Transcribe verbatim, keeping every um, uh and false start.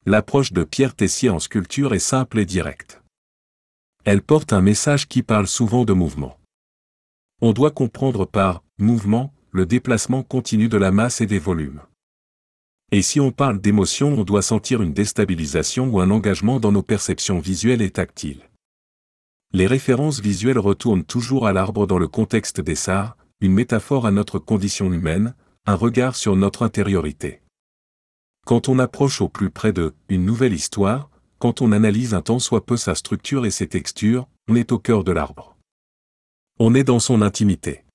L'approche de Pierre Tessier en sculpture est simple et directe. Elle porte un message qui parle souvent de mouvement. On doit comprendre par « mouvement » le déplacement continu de la masse et des volumes. Et si on parle d'émotion, on doit sentir une déstabilisation ou un engagement dans nos perceptions visuelles et tactiles. Les références visuelles retournent toujours à l'arbre dans le contexte des Sarres, une métaphore à notre condition humaine, un regard sur notre intériorité. Quand on approche au plus près de une nouvelle histoire, quand on analyse un tant soit peu sa structure et ses textures, on est au cœur de l'arbre. On est dans son intimité.